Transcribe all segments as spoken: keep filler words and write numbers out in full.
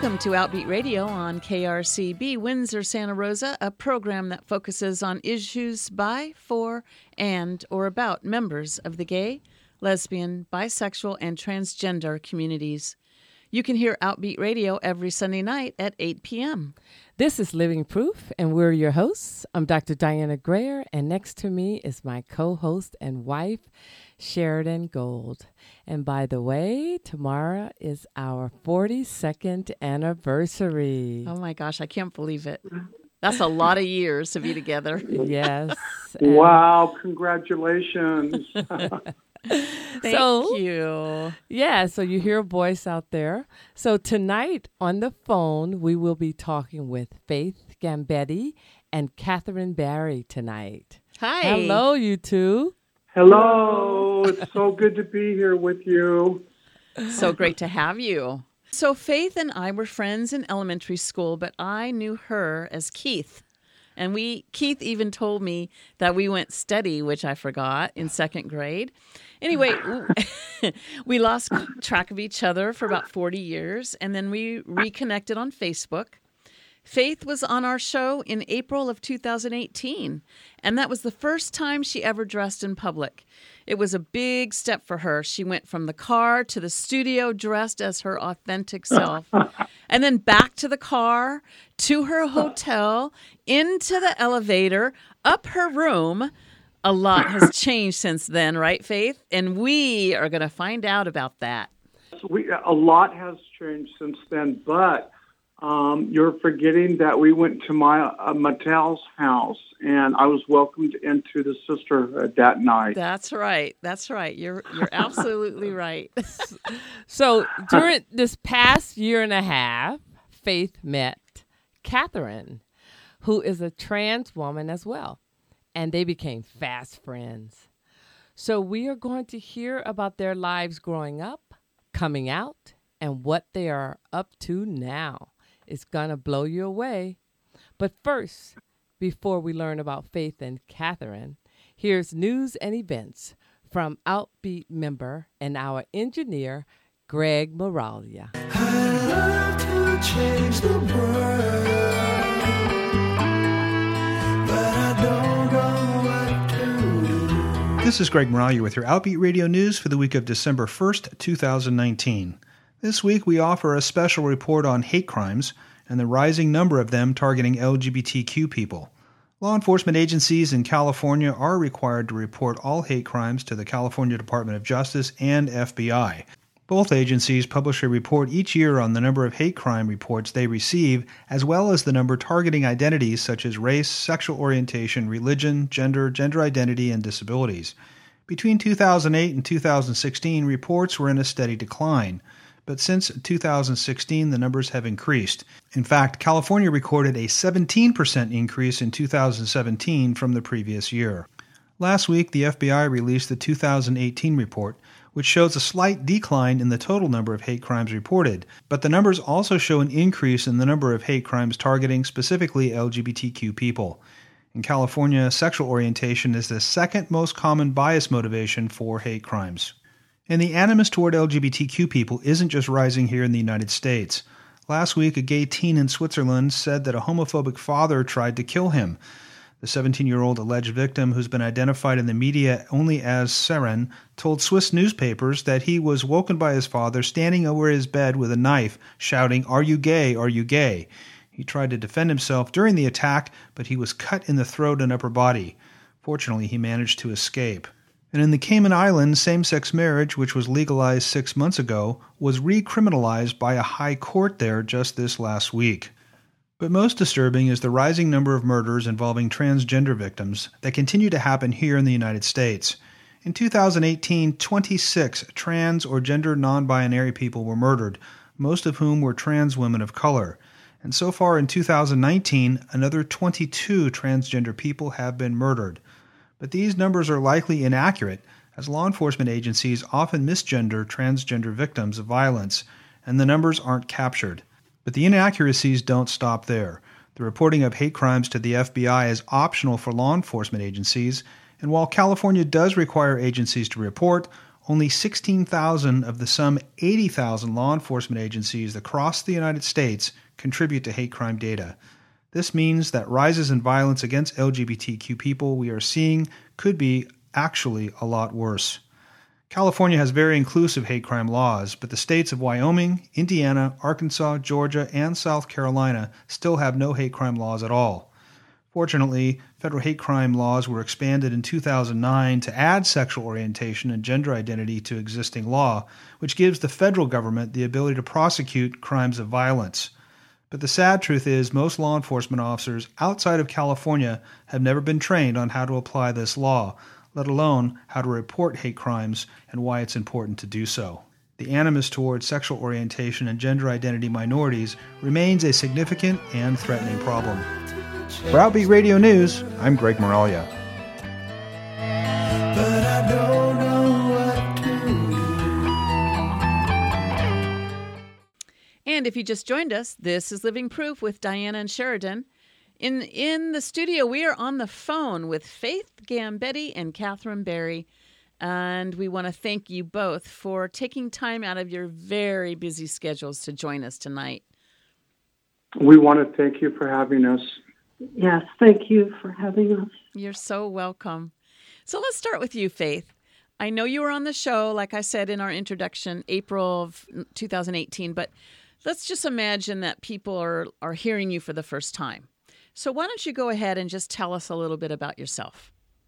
Welcome to Outbeat Radio on K R C B Windsor, Santa Rosa, a program that focuses on issues by, for, and, or about members of the gay, lesbian, bisexual, and transgender communities. You can hear Outbeat Radio every Sunday night at eight p.m. This is Living Proof, and we're your hosts. I'm Doctor Diana Grayer, and next to me is my co-host and wife, Sheridan Gold. And by the way, tomorrow is our forty-second anniversary. Oh my gosh, I can't believe it. That's a lot of years to be together. Yes. Wow, congratulations. Thank so, you. Yeah, so you hear a voice out there. So tonight on the phone, we will be talking with Faith Gambetti and Catherine Barry tonight. Hi. Hello, you two. Hello, it's so good to be here with you. So great to have you. So Faith and I were friends in elementary school, but I knew her as Keith. And we Keith even told me that we went steady, which I forgot, in second grade. Anyway, we lost track of each other for about forty years, and then we reconnected on Facebook. Faith was on our show in April of two thousand eighteen, and that was the first time she ever dressed in public. It was a big step for her. She went from the car to the studio dressed as her authentic self, and then back to the car, to her hotel, into the elevator, up her room. A lot has changed since then, right, Faith? And we are going to find out about that. We, a lot has changed since then, but um, you're forgetting that we went to my uh, Mattel's house, and I was welcomed into the sisterhood that night. That's right. That's right. You're you're absolutely right. So during this past year and a half, Faith met Catherine, who is a trans woman as well, and they became fast friends. So we are going to hear about their lives growing up, coming out, and what they are up to now. It's going to blow you away. But first, before we learn about Faith and Catherine, here's news and events from Outbeat member and our engineer, Greg Moralia. I love to change the world, but I don't know what to do. This is Greg Moralia with your Outbeat Radio News for the week of December first, two thousand nineteen. This week we offer a special report on hate crimes and the rising number of them targeting L G B T Q people. Law enforcement agencies in California are required to report all hate crimes to the California Department of Justice and F B I. Both agencies publish a report each year on the number of hate crime reports they receive, as well as the number targeting identities such as race, sexual orientation, religion, gender, gender identity, and disabilities. Between two thousand eight and two thousand sixteen, reports were in a steady decline. But since two thousand sixteen, the numbers have increased. In fact, California recorded a seventeen percent increase in two thousand seventeen from the previous year. Last week, the F B I released the two thousand eighteen report, which shows a slight decline in the total number of hate crimes reported, but the numbers also show an increase in the number of hate crimes targeting specifically L G B T Q people. In California, sexual orientation is the second most common bias motivation for hate crimes. And the animus toward L G B T Q people isn't just rising here in the United States. Last week, a gay teen in Switzerland said that a homophobic father tried to kill him. The seventeen-year-old alleged victim, who's been identified in the media only as Seren, told Swiss newspapers that he was woken by his father standing over his bed with a knife, shouting, "Are you gay? Are you gay?" He tried to defend himself during the attack, but he was cut in the throat and upper body. Fortunately, he managed to escape. And in the Cayman Islands, same-sex marriage, which was legalized six months ago, was recriminalized by a high court there just this last week. But most disturbing is the rising number of murders involving transgender victims that continue to happen here in the United States. In two thousand eighteen, twenty-six trans or gender non-binary people were murdered, most of whom were trans women of color. And so far in two thousand nineteen, another twenty-two transgender people have been murdered. But these numbers are likely inaccurate, as law enforcement agencies often misgender transgender victims of violence, and the numbers aren't captured. But the inaccuracies don't stop there. The reporting of hate crimes to the F B I is optional for law enforcement agencies, and while California does require agencies to report, only sixteen thousand of the some eighty thousand law enforcement agencies across the United States contribute to hate crime data. This means that rises in violence against L G B T Q people we are seeing could be actually a lot worse. California has very inclusive hate crime laws, but the states of Wyoming, Indiana, Arkansas, Georgia, and South Carolina still have no hate crime laws at all. Fortunately, federal hate crime laws were expanded in two thousand nine to add sexual orientation and gender identity to existing law, which gives the federal government the ability to prosecute crimes of violence. But the sad truth is most law enforcement officers outside of California have never been trained on how to apply this law, let alone how to report hate crimes and why it's important to do so. The animus towards sexual orientation and gender identity minorities remains a significant and threatening problem. For Outbeat Radio News, I'm Greg Moralia. But I don't know what to do. And if you just joined us, this is Living Proof with Diana and Sheridan. In in the studio, we are on the phone with Faith Gambetti and Catherine Berry, and we want to thank you both for taking time out of your very busy schedules to join us tonight. We want to thank you for having us. Yes, thank you for having us. You're so welcome. So let's start with you, Faith. I know you were on the show, like I said in our introduction, April of two thousand eighteen, but let's just imagine that people are, are hearing you for the first time. So why don't you go ahead and just tell us a little bit about yourself?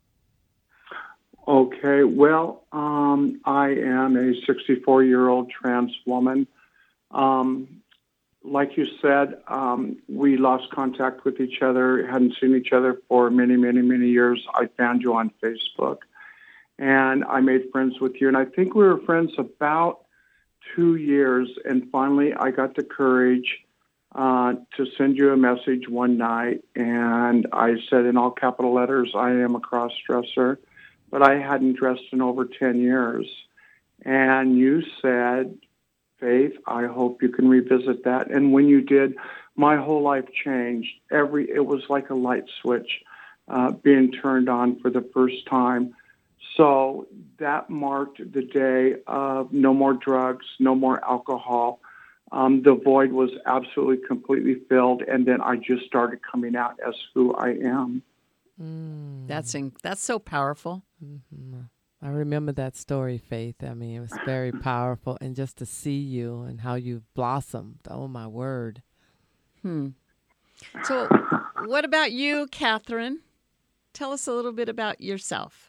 Okay, well, um, I am a sixty-four-year-old trans woman. Um, like you said, um, we lost contact with each other, hadn't seen each other for many, many, many years. I found you on Facebook, and I made friends with you. And I think we were friends about two years, and finally I got the courage uh, to send you a message one night, and I said in all capital letters, I am a cross-dresser, but I hadn't dressed in over ten years. And you said, Faith, I hope you can revisit that. And when you did, my whole life changed. Every it was like a light switch uh, being turned on for the first time. So that marked the day of no more drugs, no more alcohol. Um, the void was absolutely completely filled, and then I just started coming out as who I am. Mm. That's in, that's so powerful. Mm-hmm. I remember that story, Faith. I mean, it was very powerful, and just to see you and how you've blossomed. Oh, my word. Hmm. So what about you, Catherine? Tell us a little bit about yourself.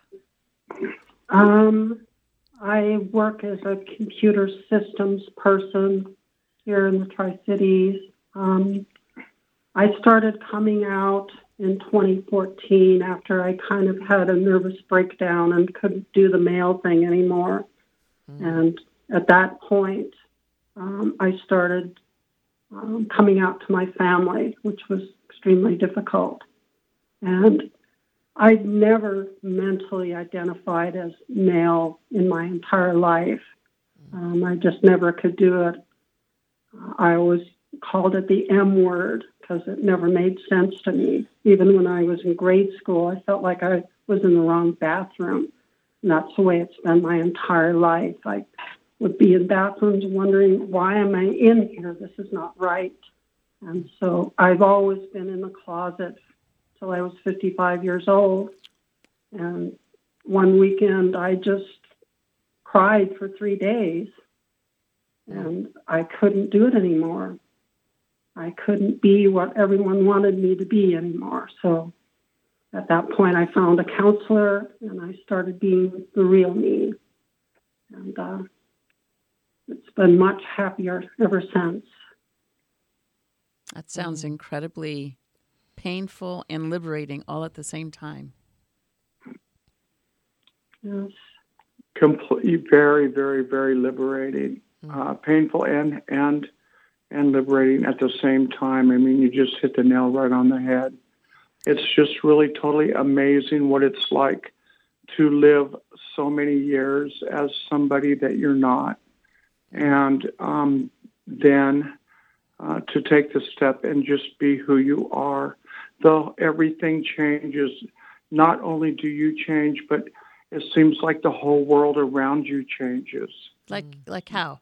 Um, I work as a computer systems person here in the Tri-Cities. Um, I started coming out in twenty fourteen after I kind of had a nervous breakdown and couldn't do the mail thing anymore. Mm. And at that point, um, I started um, coming out to my family, which was extremely difficult. And I'd never mentally identified as male in my entire life. Um, I just never could do it. I always called it the M word because it never made sense to me. Even when I was in grade school, I felt like I was in the wrong bathroom. And that's the way it's been my entire life. I would be in bathrooms wondering, why am I in here? This is not right. And so I've always been in the closet till I was fifty-five years old. And one weekend, I just cried for three days. And I couldn't do it anymore. I couldn't be what everyone wanted me to be anymore. So at that point, I found a counselor, and I started being the real me. And uh, it's been much happier ever since. That sounds mm. incredibly painful and liberating all at the same time. Yes. Complete, very, very, very liberating. Uh, painful and and and liberating at the same time. I mean, you just hit the nail right on the head. It's just really totally amazing what it's like to live so many years as somebody that you're not, and um, then uh, to take the step and just be who you are. Though everything changes, not only do you change, but it seems like the whole world around you changes. Like like how?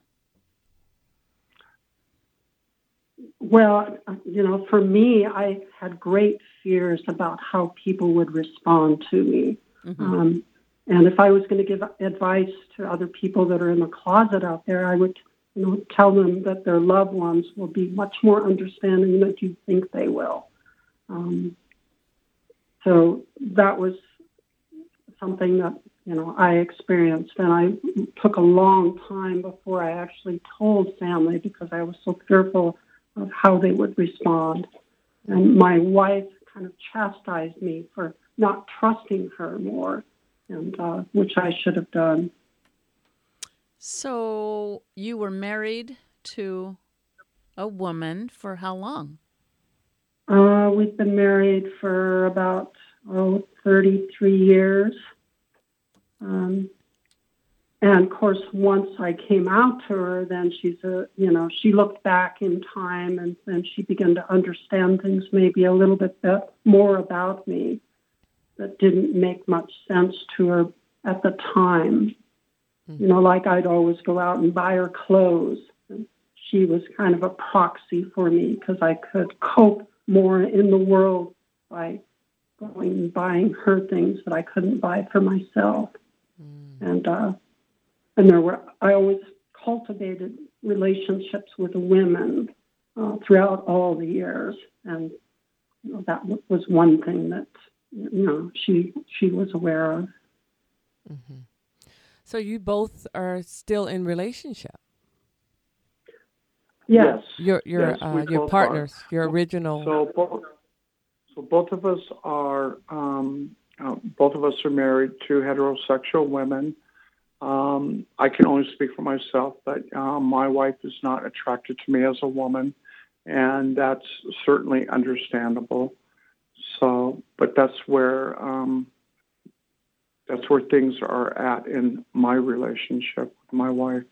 Well, you know, for me, I had great fears about how people would respond to me. Mm-hmm. Um, and if I was going to give advice to other people that are in the closet out there, I would, you know, tell them that their loved ones will be much more understanding than you think they will. Um, so that was something that, you know, I experienced, and I took a long time before I actually told family because I was so fearful of how they would respond. And my wife kind of chastised me for not trusting her more, and uh, which I should have done. So you were married to a woman for how long? Uh, we've been married for about, oh, thirty-three years. Um, and of course, once I came out to her, then she's a, you know, she looked back in time and then she began to understand things maybe a little bit more about me that didn't make much sense to her at the time. Mm-hmm. You know, like I'd always go out and buy her clothes. And she was kind of a proxy for me because I could cope more in the world by going and buying her things that I couldn't buy for myself. Mm. And uh, and there were I always cultivated relationships with women uh, throughout all the years, and you know, that w- was one thing that you know she she was aware of. Mm-hmm. So you both are still in relationship? Yes. Your your yes, uh, your partners, are. your original. So both, so both of us are um, uh, both of us are married to heterosexual women. Um, I can only speak for myself, but uh, my wife is not attracted to me as a woman, and that's certainly understandable. So, but that's where um, that's where things are at in my relationship with my wife.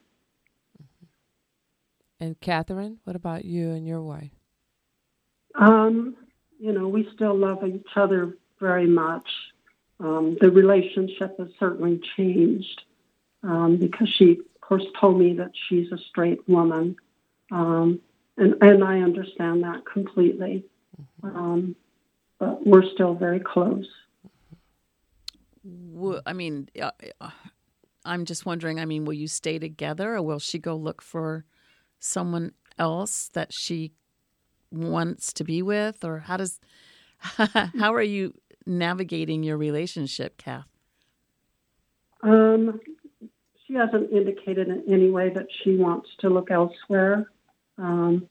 And Catherine, what about you and your wife? Um, you know, we still love each other very much. Um, the relationship has certainly changed um, because she, of course, told me that she's a straight woman. Um, and, and I understand that completely. Mm-hmm. Um, but we're still very close. I mean, uh, I'm just wondering, I mean, will you stay together or will she go look for someone else that she wants to be with, or how does how are you navigating your relationship, Kath? Um, she hasn't indicated in any way that she wants to look elsewhere. Um,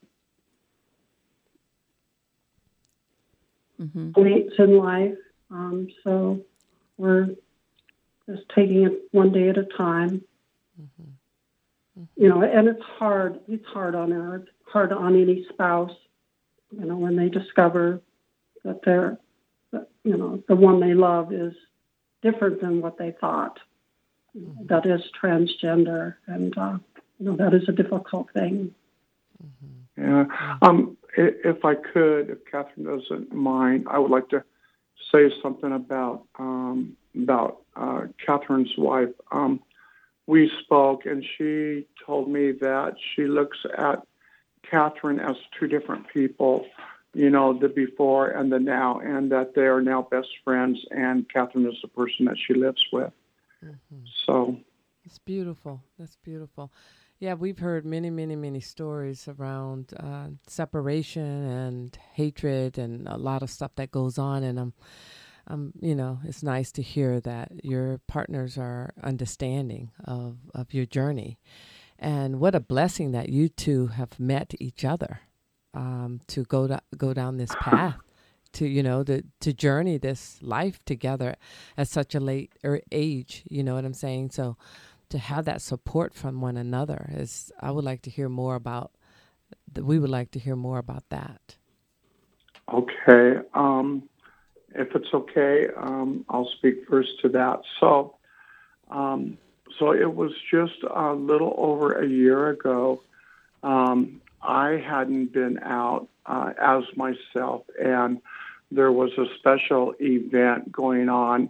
mm-hmm. Late in life, um, so we're just taking it one day at a time. Mm-hmm. You know, and it's hard. It's hard on her. It's hard on any spouse. You know, when they discover that they're, that, you know, the one they love is different than what they thought. Mm-hmm. That is transgender, and uh, you know that is a difficult thing. Mm-hmm. Yeah. Um. If I could, if Catherine doesn't mind, I would like to say something about um about uh, Catherine's wife. Um. We spoke, and she told me that she looks at Catherine as two different people, you know, the before and the now, and that they are now best friends, and Catherine is the person that she lives with. Mm-hmm. So. It's beautiful. That's beautiful. Yeah, we've heard many, many, many stories around uh, separation and hatred and a lot of stuff that goes on, and um. Um, you know, it's nice to hear that your partners are understanding of, of your journey. And what a blessing that you two have met each other um, to go to, go down this path, to, you know, to, to journey this life together at such a late er, age, you know what I'm saying? So to have that support from one another is, I would like to hear more about, the, we would like to hear more about that. Okay. Um If it's okay, um, I'll speak first to that. So, um, so it was just a little over a year ago. Um, I hadn't been out uh, as myself, and there was a special event going on,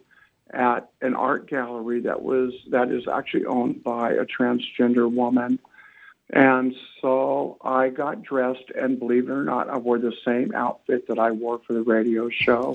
at an art gallery that was that is actually owned by a transgender woman. And so I got dressed, and believe it or not, I wore the same outfit that I wore for the radio show.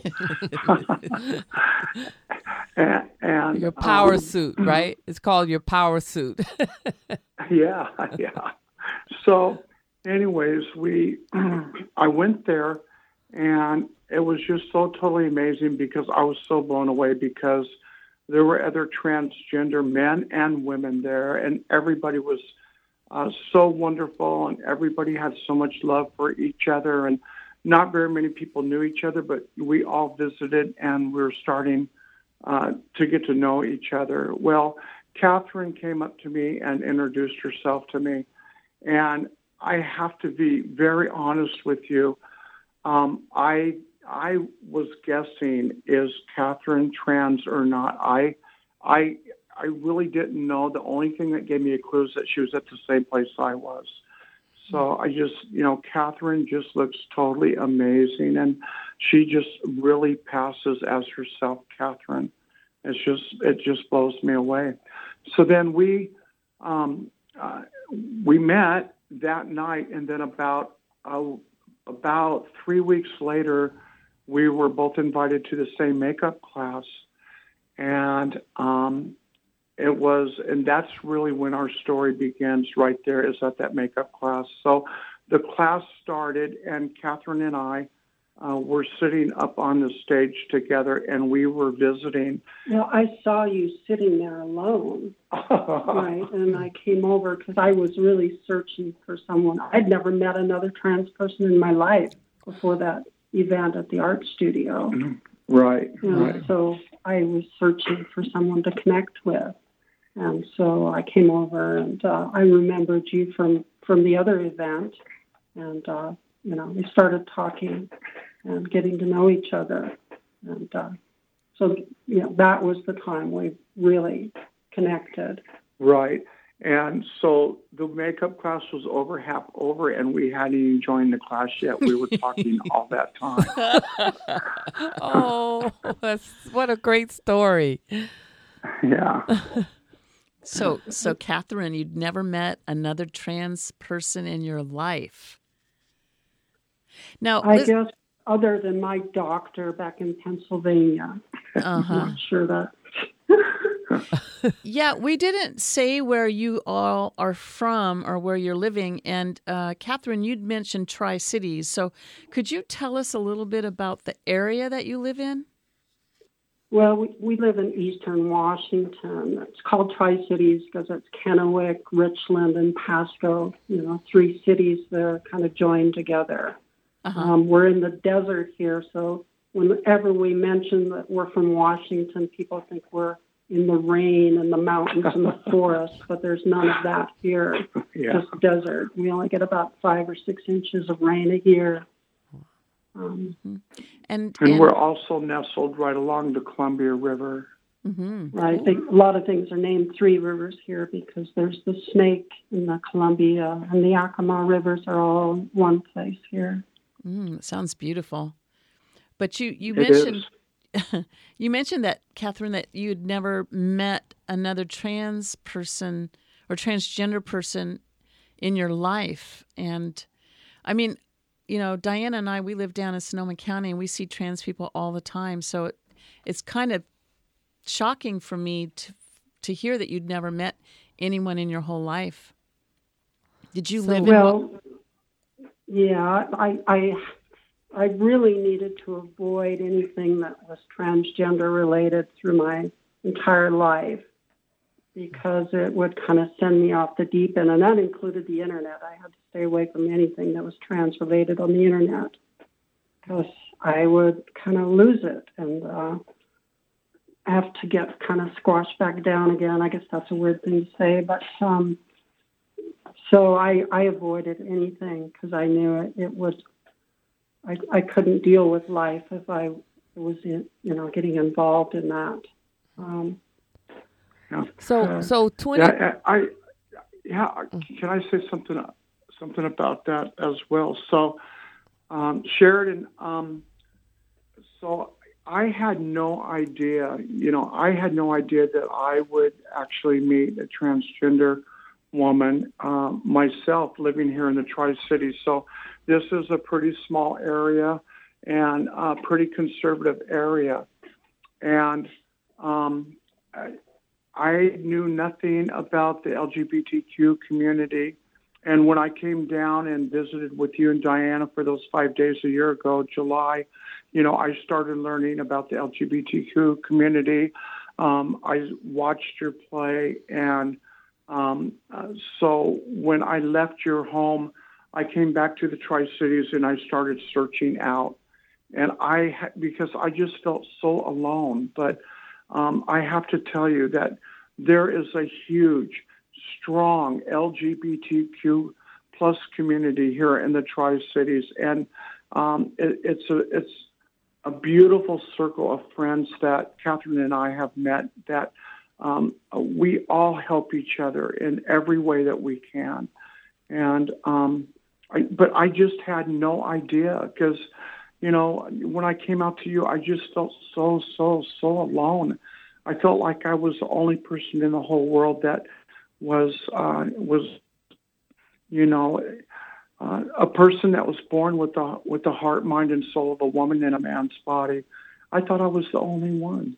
and, and your power um, suit, right? It's called your power suit. yeah, yeah. So, anyways, we I went there, and it was just so totally amazing because I was so blown away because there were other transgender men and women there, and everybody was Uh, so wonderful, and everybody had so much love for each other, and not very many people knew each other, but we all visited, and we were starting uh, to get to know each other. Well, Catherine came up to me and introduced herself to me, and I have to be very honest with you. Um, I I was guessing, is Catherine trans or not? I I. I really didn't know. The only thing that gave me a clue is that she was at the same place I was. So I just, you know, Catherine just looks totally amazing, and she just really passes as herself, Catherine. It's just, it just blows me away. So then we, um, uh, we met that night, and then about uh, about three weeks later, we were both invited to the same makeup class, and um, It was, and that's really when our story begins right there, is at that makeup class. So the class started, and Catherine and I uh, were sitting up on the stage together, and we were visiting. Well, I saw you sitting there alone, right? And I came over because I was really searching for someone. I'd never met another trans person in my life before that event at the art studio. Right, you know, right. So I was searching for someone to connect with. And so I came over, and uh, I remembered you from, from the other event. And, uh, you know, we started talking and getting to know each other. And uh, so, you know, that was the time we really connected. Right. And so the makeup class was over, half over, and we hadn't even joined the class yet. We were talking all that time. Oh, that's, what a great story. Yeah. So, so Catherine, you'd never met another trans person in your life. Now, I Liz- guess other than my doctor back in Pennsylvania. Uh-huh. I'm not sure that. Yeah, we didn't say where you all are from or where you're living. And uh, Catherine, you'd mentioned Tri-Cities. So could you tell us a little bit about the area that you live in? Well, we, we live in eastern Washington. It's called Tri-Cities because it's Kennewick, Richland, and Pasco, you know, three cities that are kind of joined together. Uh-huh. Um, we're in the desert here, so whenever we mention that we're from Washington, people think we're in the rain and the mountains and the forest, but there's none of that here. Yeah. Just desert. We only get about five or six inches of rain a year. Um, and, and And we're also nestled right along the Columbia River. Mm-hmm. Right. They, a lot of things are named Three Rivers here because there's the Snake and the Columbia and the Yakima rivers are all in one place here. Mm, sounds beautiful. But you, you It mentioned is. you mentioned that, Catherine, that you'd never met another trans person or transgender person in your life. And I mean, you know, Diana and I, we live down in Sonoma County and we see trans people all the time. So it, it's kind of shocking for me to to hear that you'd never met anyone in your whole life. Did you So- live in? Well, yeah, I, I, I really needed to avoid anything that was transgender related through my entire life because it would kind of send me off the deep end, and that included the internet. I had to stay away from anything that was trans related on the internet because I would kind of lose it and uh, have to get kind of squashed back down again. I guess that's a weird thing to say, but um, so I, I avoided anything because I knew it, it would. I, I couldn't deal with life if I was, in, you know, getting involved in that. Um, Yeah. So, Uh, so twenty. Yeah, I, I- yeah. Can I say something something about that as well? So, um, Sheridan. Um, so I had no idea, you know, I had no idea that I would actually meet a transgender woman um, myself living here in the Tri-Cities. So this is a pretty small area and a pretty conservative area. And um, I, I knew nothing about the L G B T Q community. And when I came down and visited with you and Diana for those five days a year ago, July, you know, I started learning about the L G B T Q community. Um, I watched your play. And um, uh, so when I left your home, I came back to the Tri-Cities and I started searching out. And I, because I just felt so alone. But um, I have to tell you that there is a huge, strong L G B T Q plus community here in the Tri-Cities, and um, it, it's a it's a beautiful circle of friends that Catherine and I have met. That um, we all help each other in every way that we can, and um, I, but I just had no idea because, you know, when I came out to you, I just felt so so so alone. I felt like I was the only person in the whole world that was uh, was, you know, uh, a person that was born with the with the heart, mind, and soul of a woman in a man's body. I thought I was the only one.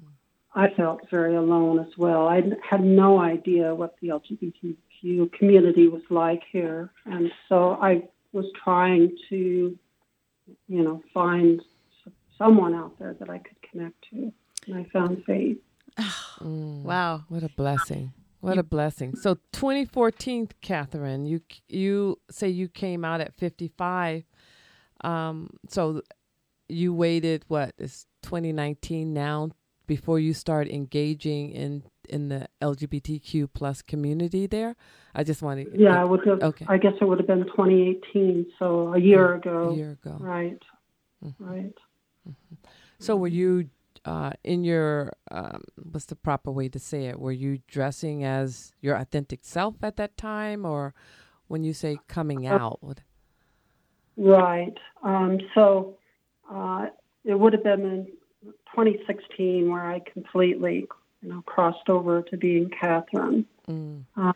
I felt very alone as well. I had no idea what the L G B T Q community was like here, and so I was trying to, you know, find someone out there that I could connect to, and I found Faith. Mm, Wow. What a blessing. What a blessing. So twenty fourteen, Catherine, you you say you came out at fifty-five. Um, so you waited, what, it's twenty nineteen now before you start engaging in, in the L G B T Q plus community there? I just wanted to... Yeah, I would have, okay. I guess it would have been twenty eighteen, so a year mm, ago. A year ago. Right, mm-hmm. right. Mm-hmm. So were you... Uh, in your, um, what's the proper way to say it? Were you dressing as your authentic self at that time, or when you say coming out? Uh, right. Um, so uh, it would have been in twenty sixteen where I completely, you know, crossed over to being Catherine. Mm. Uh,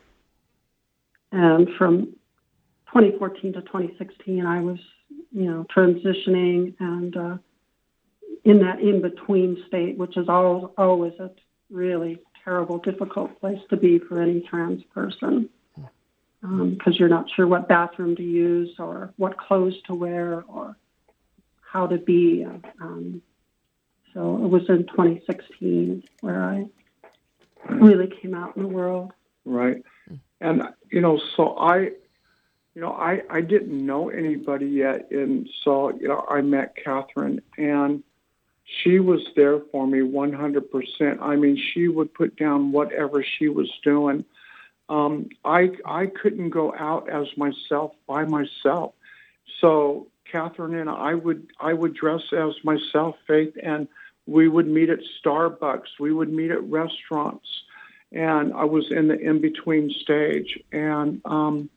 and from twenty fourteen to twenty sixteen, I was, you know, transitioning and. Uh, in that in-between state, which is always, always a really terrible, difficult place to be for any trans person, because um, you're not sure what bathroom to use or what clothes to wear or how to be. Um, so it was in twenty sixteen where I really came out in the world. Right. And, you know, so I, you know, I, I didn't know anybody yet. And so, you know, I met Catherine, and she was there for me one hundred percent. I mean, she would put down whatever she was doing. Um, I I couldn't go out as myself by myself. So Catherine and I would I would dress as myself, Faith, and we would meet at Starbucks. We would meet at restaurants, and I was in the in-between stage. And um,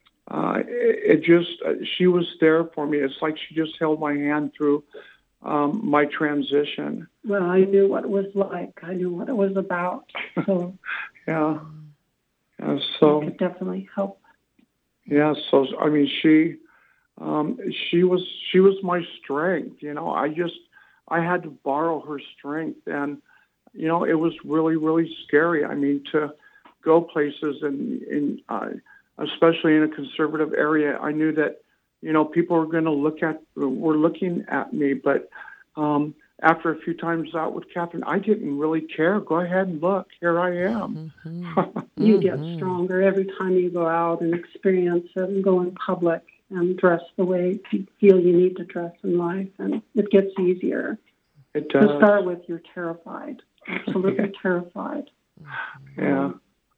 uh, it, it just uh, she was there for me. It's like she just held my hand through Um, my transition. Well, I knew what it was like. I knew what it was about. So yeah. yeah. So I could definitely help. Yeah. So I mean, she, um, she was she was my strength. You know, I just I had to borrow her strength, and you know, it was really really scary. I mean, to go places and in uh, especially in a conservative area, I knew that. You know, people are going to look at, were looking at me, but um, after a few times out with Catherine, I didn't really care. Go ahead and look. Here I am. Mm-hmm. You get stronger every time you go out and experience it and go in public and dress the way you feel you need to dress in life, and it gets easier. It does. To start with, you're terrified, absolutely terrified. Yeah.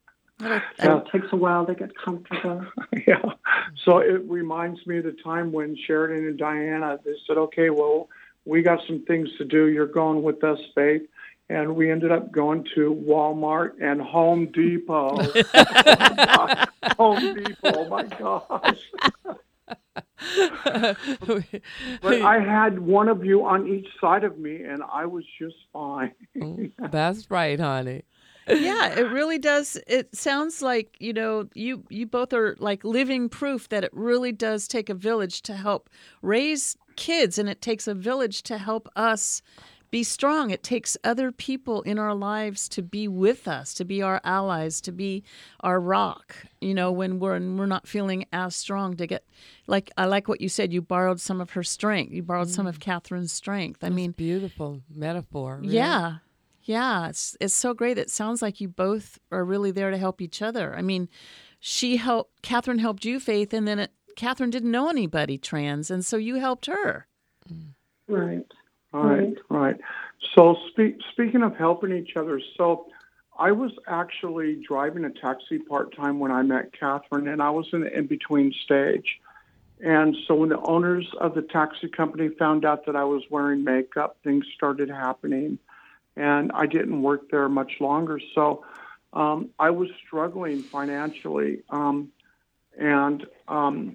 Um, yeah. It takes a while to get comfortable. Yeah. So it reminds me of the time when Sheridan and Diana, they said, okay, well, we got some things to do. You're going with us, Faith. And we ended up going to Walmart and Home Depot. Oh, Home Depot, oh my gosh. But I had one of you on each side of me, and I was just fine. That's right, honey. Yeah, it really does. It sounds like, you know, you, you both are like living proof that it really does take a village to help raise kids, and it takes a village to help us be strong. It takes other people in our lives to be with us, to be our allies, to be our rock, you know, when we're, when we're not feeling as strong to get, like, I like what you said, you borrowed some of her strength. You borrowed mm. some of Catherine's strength. I That's mean, beautiful metaphor. Really. Yeah. Yeah, it's it's so great. It sounds like you both are really there to help each other. I mean, she helped, Catherine helped you, Faith, and then it, Catherine didn't know anybody trans, and so you helped her. Right. Right, right. So speak, speaking of helping each other, so I was actually driving a taxi part-time when I met Catherine, and I was in the in-between stage. And so when the owners of the taxi company found out that I was wearing makeup, things started happening. And I didn't work there much longer. So um, I was struggling financially. Um, and um,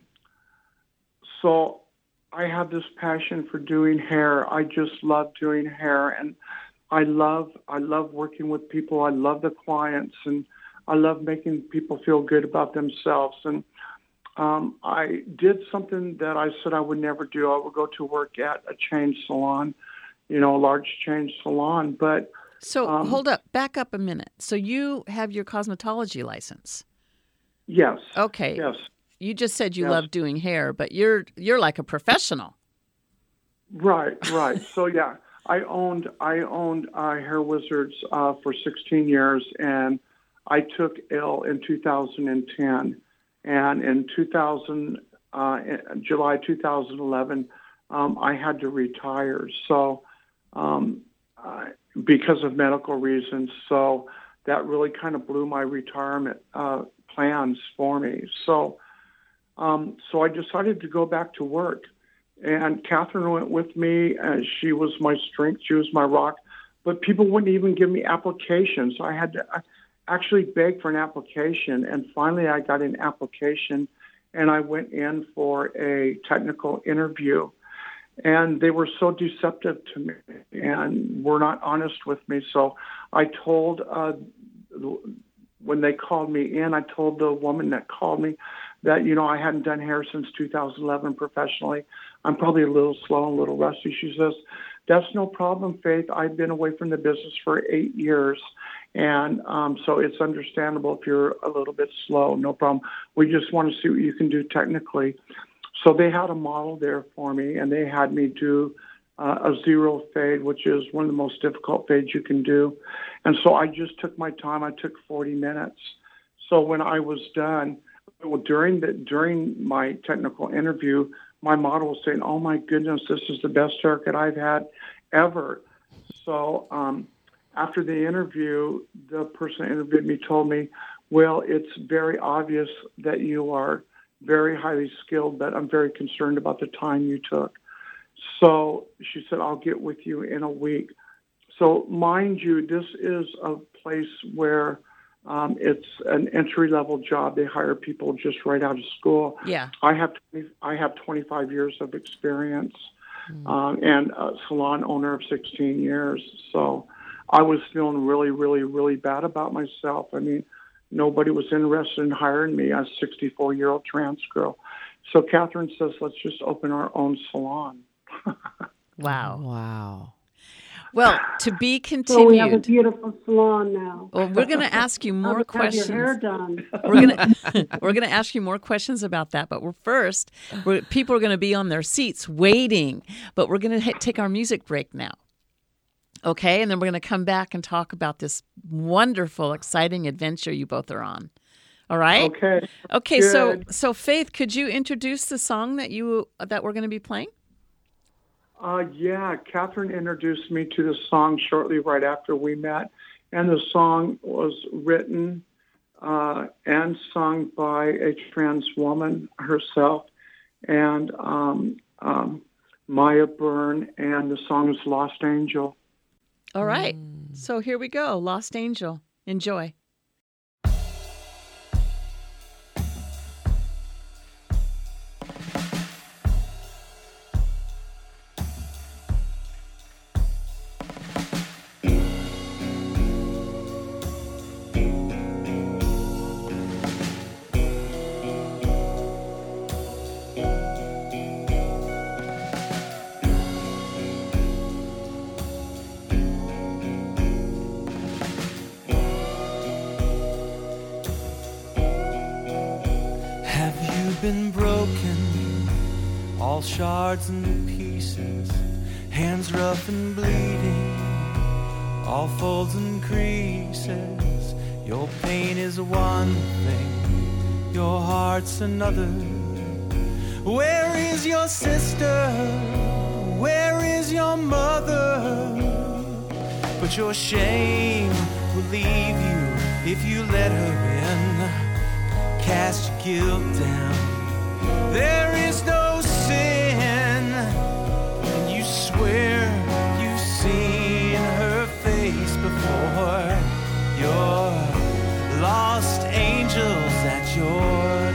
so I had this passion for doing hair. I just love doing hair. And I love, I love working with people. I love the clients. And I love making people feel good about themselves. And um, I did something that I said I would never do. I would go to work at a chain salon, you know, a large chain salon, but... So, um, hold up, back up a minute. So you have your cosmetology license? Yes. Okay. Yes. You just said you yes. love doing hair, but you're you're like a professional. Right, right. So, yeah, I owned I owned uh, Hair Wizards uh, for sixteen years, and I took ill in two thousand ten. And in two thousand, uh, in July two thousand eleven, um, I had to retire. So... Um, uh, because of medical reasons. So that really kind of blew my retirement uh, plans for me. So um, so I decided to go back to work. And Catherine went with me, and she was my strength. She was my rock. But people wouldn't even give me applications. I had to actually beg for an application. And finally I got an application, and I went in for a technical interview. And they were so deceptive to me and were not honest with me. So I told, uh, when they called me in, I told the woman that called me that, you know, I hadn't done hair since two thousand eleven professionally. I'm probably a little slow, a little rusty. She says, that's no problem, Faith. I've been away from the business for eight years. And um, so it's understandable if you're a little bit slow, no problem. We just want to see what you can do technically. So they had a model there for me, and they had me do uh, a zero fade, which is one of the most difficult fades you can do. And so I just took my time. I took forty minutes. So when I was done, well, during the during my technical interview, my model was saying, "Oh my goodness, this is the best haircut I've had ever." So um, after the interview, the person that interviewed me told me, "Well, it's very obvious that you are very highly skilled, but I'm very concerned about the time you took." So she said, "I'll get with you in a week." So mind you, this is a place where um, it's an entry-level job. They hire people just right out of school. Yeah. I have I have twenty-five years of experience mm. um, and a salon owner of sixteen years. So I was feeling really, really, really bad about myself. I mean, nobody was interested in hiring me, a sixty-four-year-old trans girl. So Catherine says, let's just open our own salon. Wow. Wow. Well, to be continued. So we have a beautiful salon now. Well, we're going to ask you more I'll questions. Have your hair done. We're going to we're going to ask you more questions about that. But we're first, we're, people are going to be on their seats waiting. But we're going to take our music break now. Okay, and then we're going to come back and talk about this wonderful, exciting adventure you both are on. All right? Okay. Okay. Good. So, so Faith, could you introduce the song that you that we're going to be playing? Uh, yeah, Catherine introduced me to the song shortly right after we met, and the song was written uh, and sung by a trans woman herself, and um, um, Maya Byrne, and the song is Lost Angel. All right. Mm. So here we go. Lost Angel. Enjoy. been broken, all shards and pieces, hands rough and bleeding, all folds and creases. Your pain is one thing, your heart's another. Where is your sister? Where is your mother? But your shame will leave you if you let her in. Cast your guilt down. There is no sin, and you swear you've seen her face before. Your lost angels at your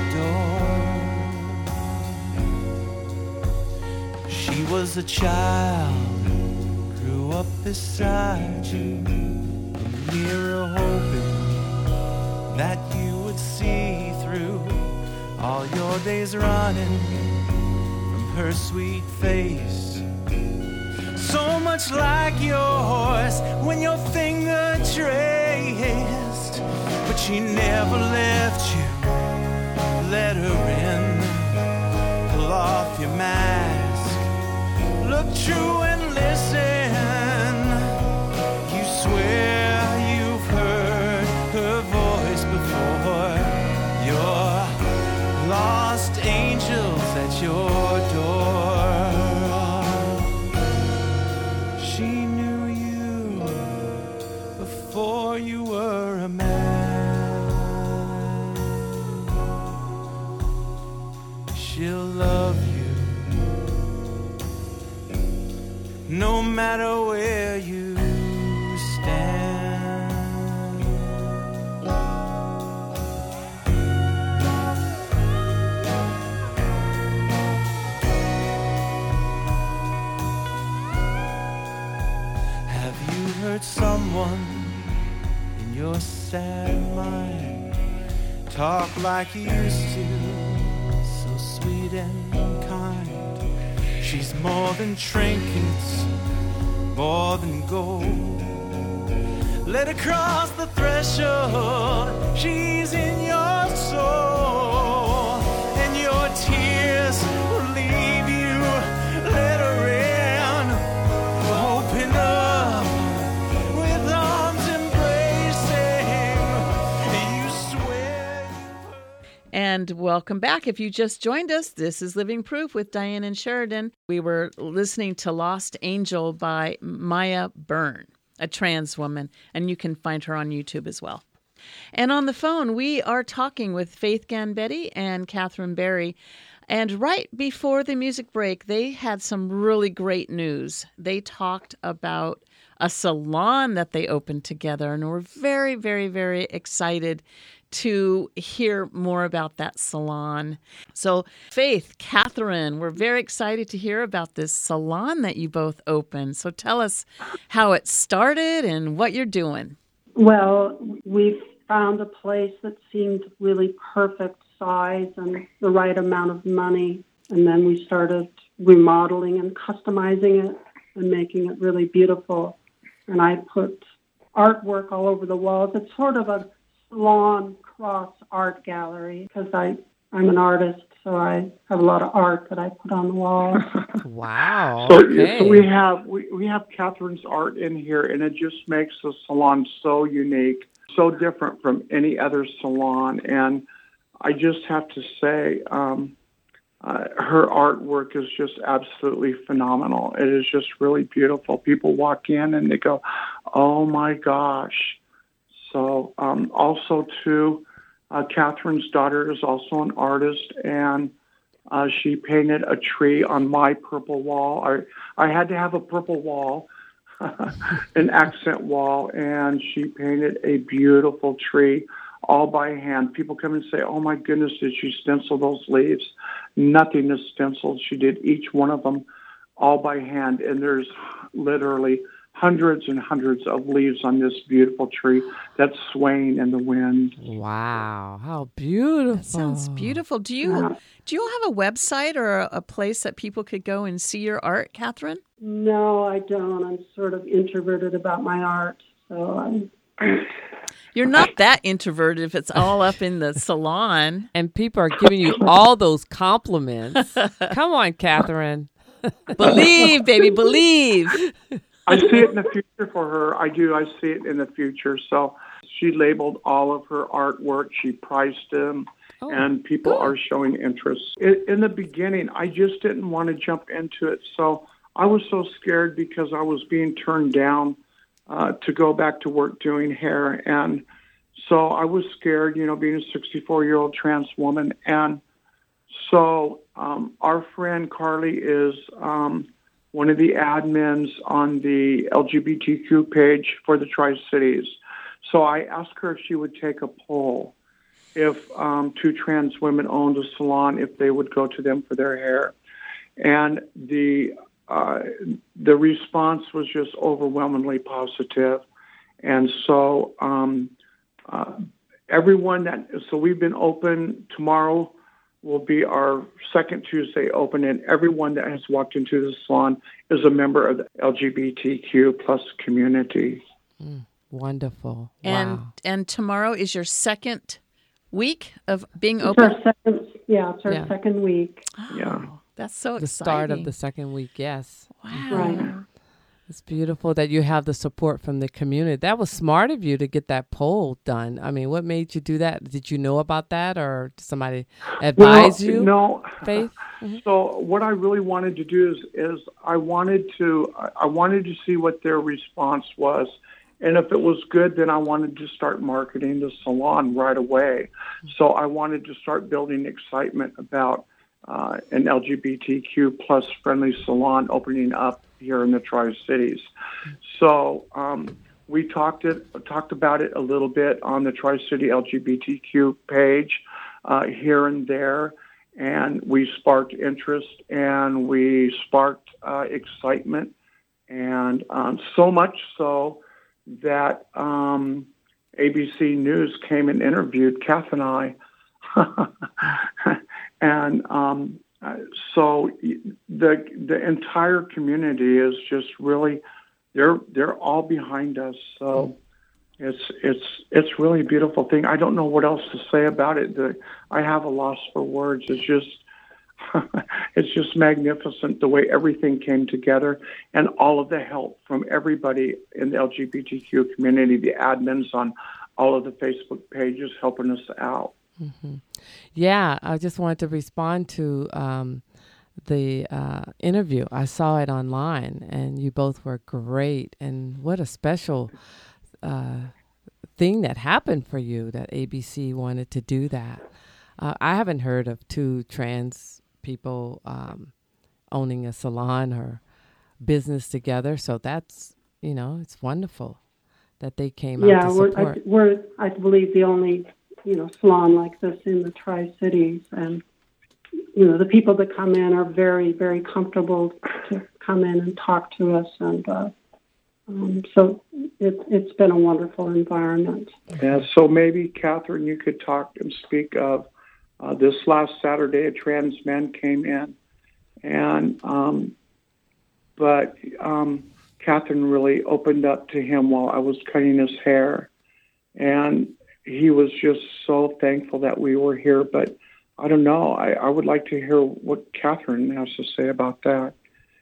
door. She was a child, grew up beside you, a mirror hoping that you would see through all your days running from her sweet face. So much like yours when your finger traced, but she never left you. Let her in, pull off your mask, look true and listen. You swear you've heard her voice before. Your lost angels at your door. She knew you before you were a man. She'll love you no matter where you stand. Heard someone in your sad mind talk like you used to, so sweet and kind. She's more than trinkets, more than gold. Let her cross the threshold, she's in your soul, and your tears will leave you. Let her in, open up. And welcome back. If you just joined us, this is Living Proof with Diane and Sheridan. We were listening to Lost Angel by Maya Byrne, a trans woman, and you can find her on YouTube as well. And on the phone, we are talking with Faith Ganbetti and Catherine Berry. And right before the music break, they had some really great news. They talked about a salon that they opened together, and we're very, very, very excited to hear more about that salon. So, Faith, Catherine, we're very excited to hear about this salon that you both opened. So tell us how it started and what you're doing. Well, we found a place that seemed really perfect size and the right amount of money. And then we started remodeling and customizing it and making it really beautiful. And I put artwork all over the walls. It's sort of a salon cross art gallery because I, I'm an artist, so I have a lot of art that I put on the walls. Wow. So, okay. so we have we, we have Catherine's art in here, and it just makes the salon so unique, so different from any other salon. And I just have to say, um, uh, her artwork is just absolutely phenomenal. It is just really beautiful. People walk in and they go, "Oh my gosh!" So um, also, too, uh, Catherine's daughter is also an artist, and uh, she painted a tree on my purple wall. I, I had to have a purple wall, an accent wall, and she painted a beautiful tree all by hand. People come and say, "Oh, my goodness, did she stencil those leaves?" Nothing is stenciled. She did each one of them all by hand, and there's literally hundreds and hundreds of leaves on this beautiful tree that's swaying in the wind. Wow, how beautiful. That sounds beautiful. Do you Yeah. do you have a website or a, a place that people could go and see your art, Catherine? No, I don't. I'm sort of introverted about my art, so I'm... You're not that introverted if it's all up in the salon. And people are giving you all those compliments. Come on, Catherine. Believe, baby, believe. I see it in the future for her. I do. I see it in the future. So she labeled all of her artwork. She priced them, oh, and people good. are showing interest. In, in the beginning, I just didn't want to jump into it. So I was so scared because I was being turned down uh, to go back to work doing hair. And so I was scared, you know, being a sixty-four-year-old trans woman. And so um, our friend Carly is um, one of the admins on the L G B T Q page for the Tri-Cities. So I asked her if she would take a poll if um, two trans women owned a salon, if they would go to them for their hair. And the uh, the response was just overwhelmingly positive. And so um, uh, everyone that, so we've been open. Tomorrow will be our second Tuesday open, and everyone that has walked into the salon is a member of the L G B T Q plus community. Mm, wonderful. And wow. and tomorrow is your second week of being it's open? Our second, yeah, it's our Yeah. second week. Oh, Yeah. That's so The exciting. start of the second week, yes. Wow. Right. It's beautiful that you have the support from the community. That was smart of you to get that poll done. I mean, what made you do that? Did you know about that, or did somebody advise Well, you? No. Faith? Mm-hmm. So what I really wanted to do is, is I wanted to I wanted to see what their response was, and if it was good, then I wanted to start marketing the salon right away. So I wanted to start building excitement about uh, an L G B T Q plus friendly salon opening up here in the Tri-Cities. So um, we talked it talked about it a little bit on the Tri-City L G B T Q page uh, here and there. And we sparked interest, and we sparked uh, excitement, and um, so much so that um, A B C News came and interviewed Kath and I. and um, so the the entire community is just really, they're they're all behind us. So It's it's it's really a beautiful thing. I don't know what else to say about it. The, I have a loss for words. It's just it's just magnificent the way everything came together, and all of the help from everybody in the L G B T Q community, the admins on all of the Facebook pages helping us out. Mm-hmm. Yeah, I just wanted to respond to um, the uh, interview. I saw it online, and you both were great. And what a special Uh, thing that happened for you that A B C wanted to do that. Uh, I haven't heard of two trans people um, owning a salon or business together, so that's, you know, it's wonderful that they came yeah, out to we're, support. I, we're, I believe, the only, you know, salon like this in the Tri-Cities, and you know, the people that come in are very, very comfortable to come in and talk to us, and uh, Um, so it, it's been a wonderful environment. Yeah, so maybe, Catherine, you could talk and speak of uh, this last Saturday, a trans man came in, and um, but um, Catherine really opened up to him while I was cutting his hair, and he was just so thankful that we were here. But I don't know, I, I would like to hear what Catherine has to say about that.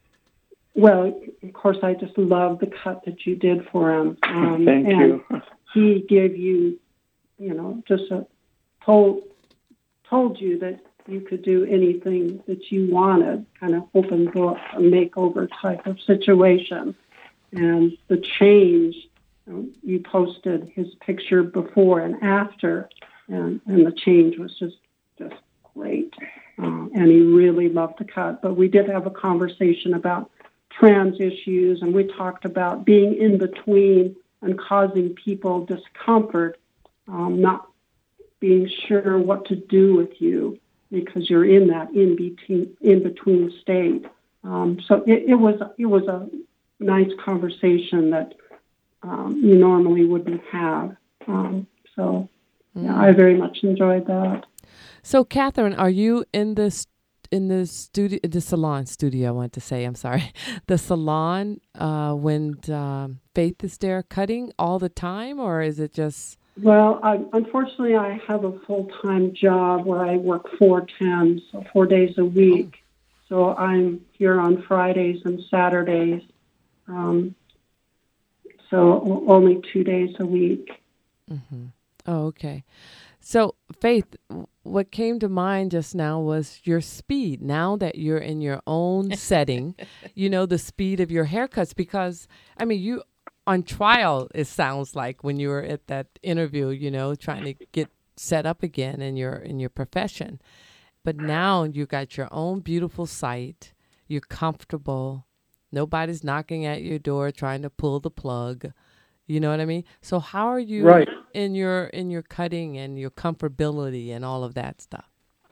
Well, of course, I just love the cut that you did for him. Um, Thank and you. He gave you, you know, just a, told told you that you could do anything that you wanted, kind of open book, a makeover type of situation. And the change, you know, you posted his picture before and after, and, and the change was just just great. Uh, and he really loved the cut. But we did have a conversation about trans issues, and we talked about being in between and causing people discomfort, um, not being sure what to do with you because you're in that in between in between state. Um, so it, it was it was a nice conversation that um, you normally wouldn't have. Um, so yeah, I very much enjoyed that. So, Catherine, are you in this? In the studio, the salon studio, I want to say, I'm sorry, the salon uh, when um, Faith is there cutting all the time, or is it just Well, I, unfortunately, I have a full-time job where I work four tens, so four days a week. So I'm here on Fridays and Saturdays. Um, so only two days a week. Mm-hmm. Oh, okay. So, Faith, what came to mind just now was your speed. Now that you're in your own setting, you know, the speed of your haircuts, because, I mean, you on trial, it sounds like, when you were at that interview, you know, trying to get set up again in your in your profession. But now you got your own beautiful site. You're comfortable. Nobody's knocking at your door trying to pull the plug. You know what I mean? So how are you Right. in your in your cutting and your comfortability and all of that stuff?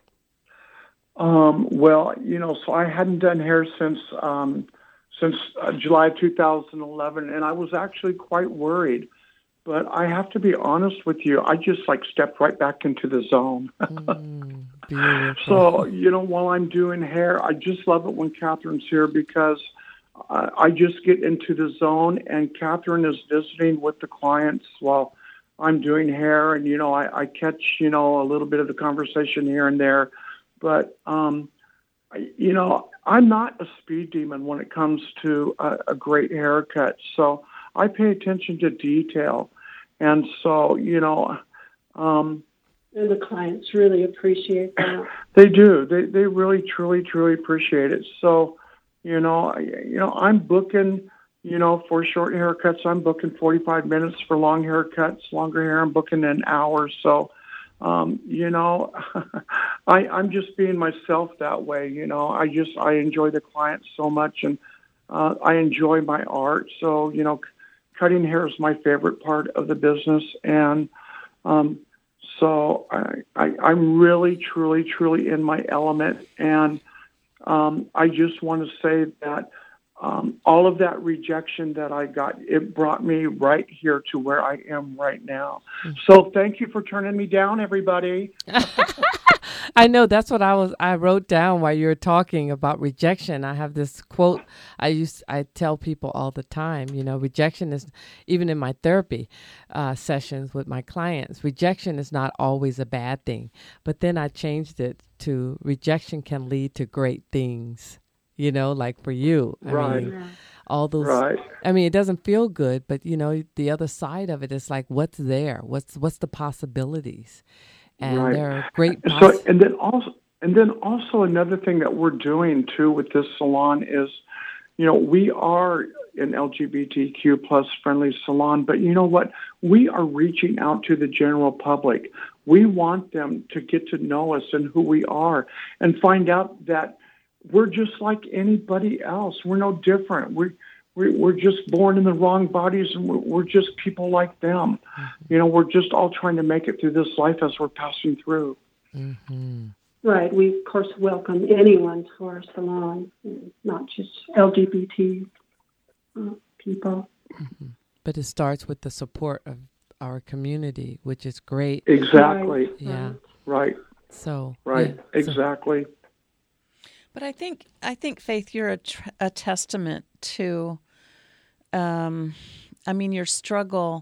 Um, well, you know, so I hadn't done hair since um, since uh, July of two thousand eleven, and I was actually quite worried. But I have to be honest with you, I just like stepped right back into the zone. Mm, beautiful. So, you know, while I'm doing hair, I just love it when Catherine's here because uh, I just get into the zone, and Catherine is visiting with the clients while I'm doing hair, and, you know, I, I catch, you know, a little bit of the conversation here and there. But, um, I, you know, I'm not a speed demon when it comes to a, a great haircut. So I pay attention to detail. And so, you know, um, And the clients really appreciate that. they do. They they really, truly, truly appreciate it. So, you know, I, you know, I'm booking, you know, for short haircuts, I'm booking forty-five minutes. For long haircuts, longer hair, I'm booking an hour. So, um, you know, I, I'm just being myself that way. You know, I just, I enjoy the clients so much, and uh, I enjoy my art. So, you know, c- cutting hair is my favorite part of the business. And um, so I, I, I'm really, truly, truly in my element. And um, I just want to say that um, all of that rejection that I got, it brought me right here to where I am right now. So thank you for turning me down, everybody. I know that's what I was. I wrote down while you were talking about rejection. I have this quote I use. I tell people all the time. You know, rejection is, even in my therapy uh, sessions with my clients, rejection is not always a bad thing. But then I changed it to rejection can lead to great things. You know, like for you, I Right. mean, all those. Right. I mean, it doesn't feel good, but you know, the other side of it is like, what's there? What's what's the possibilities? And Right. there are great So, poss- and then also, and then also another thing that we're doing too with this salon is, you know, we are an L G B T Q plus friendly salon, but you know what? We are reaching out to the general public. We want them to get to know us and who we are, and find out that we're just like anybody else. We're no different. We we we're just born in the wrong bodies, and we're, we're just people like them. Mm-hmm. You know, we're just all trying to make it through this life as we're passing through. Mm-hmm. Right. We, of course, welcome anyone to our salon, not just L G B T uh, people. Mm-hmm. But it starts with the support of our community, which is great. Exactly. Right. Yeah. Right. So. Right. Yeah. Exactly. So. But I think, I think, Faith, you're a, tr- a testament to, um, I mean, your struggle